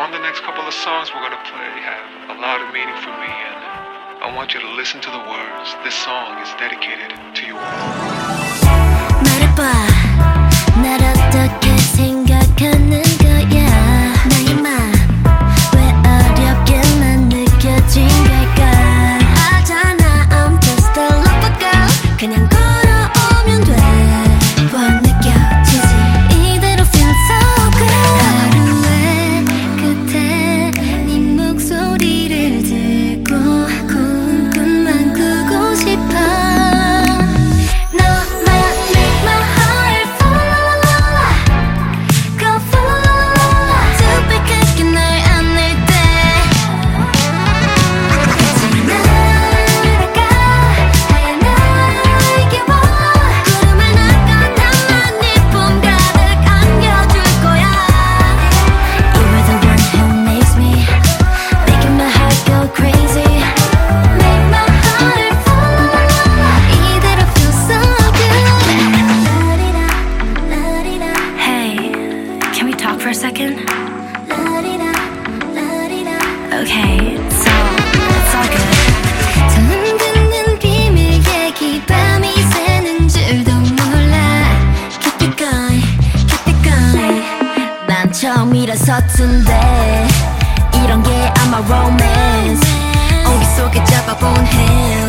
on the next couple of songs we're gonna play have a lot of meaning for me, and I want you to listen to the words. This song is dedicated to you all. 말해봐, 날 어떻게 생각하는 거야? 나의 맘 왜 어렵게만 느껴진 걸까? 알잖아, I'm just a lover girl. 그냥 걸어오면 돼. 뭘 느껴지지? 이대로 feel so good. 하루의 끝에 네 목소리를 듣고 꿈만 꾸고 싶어. 너만 make my heart fall go fall 수백하게 널 안을 때 같이 날아가 하얀 날개와 구름을 날건 나만 네 품 가득 안겨줄 거야. You are the one who makes me making my heart go crazy. Make my heart fall 이대로 feel so good. Hey, can we talk for a second? Okay, so it's all good. 처음 듣는 비밀 얘기 밤이 새는 줄도 몰라. Keep it going, keep it going. 난 처음이라 서툰데 이런 게 아마 romance. 온기 속에 잡아본 hand